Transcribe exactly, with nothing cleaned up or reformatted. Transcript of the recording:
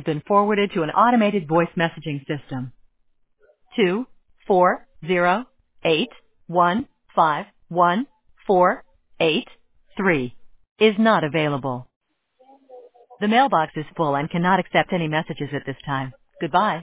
been forwarded to an automated voice messaging system. Two four zero eight one five one four eight three is not available. The mailbox is full and cannot accept any messages at this time. Goodbye.